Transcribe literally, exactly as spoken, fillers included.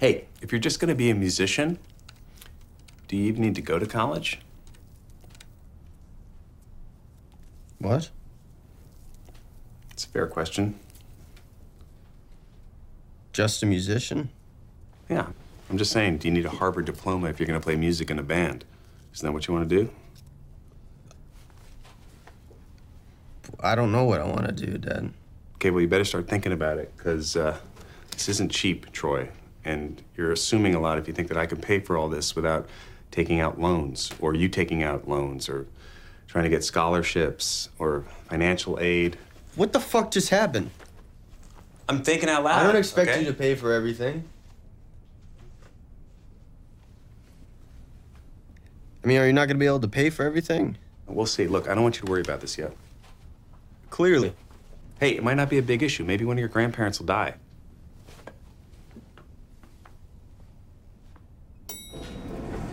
Hey, if you're just gonna be a musician, do you even need to go to college? What? It's a fair question. Just a musician? Yeah, I'm just saying, do you need a Harvard diploma if you're gonna play music in a band? Isn't that what you wanna do? I don't know what I want to do, Dad. Okay, well, you better start thinking about it, because uh, this isn't cheap, Troy. And you're assuming a lot if you think that I can pay for all this without taking out loans, or you taking out loans, or trying to get scholarships, or financial aid. What the fuck just happened? I'm thinking out loud. I don't expect okay? you to pay for everything. I mean, are you not going to be able to pay for everything? We'll see. Look, I don't want you to worry about this yet. Clearly. Hey, it might not be a big issue. Maybe one of your grandparents will die.